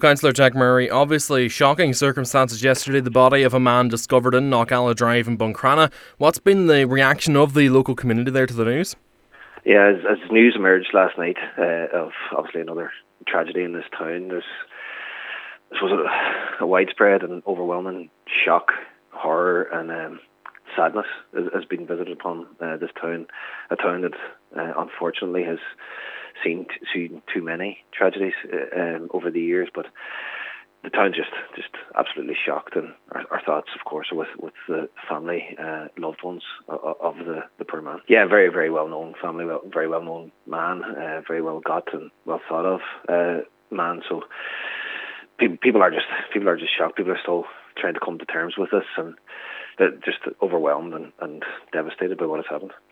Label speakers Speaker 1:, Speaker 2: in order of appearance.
Speaker 1: Councillor Jack Murray, obviously shocking circumstances yesterday. The body of a man discovered in Knockalla Drive in Buncrana. What's been the reaction of the local community there to the news?
Speaker 2: Yeah, as news emerged last night of obviously another tragedy in this town, this was a widespread and overwhelming shock, horror, and sadness has been visited upon this town, a town that unfortunately has seen too many tragedies over the years, but the town's just absolutely shocked, and our thoughts, of course, are with the family, loved ones of the poor man. Yeah, very, very well known family, very well known man, very well got and well thought of man. So people are just shocked. People are still trying to come to terms with this, and they're just overwhelmed and devastated by what has happened.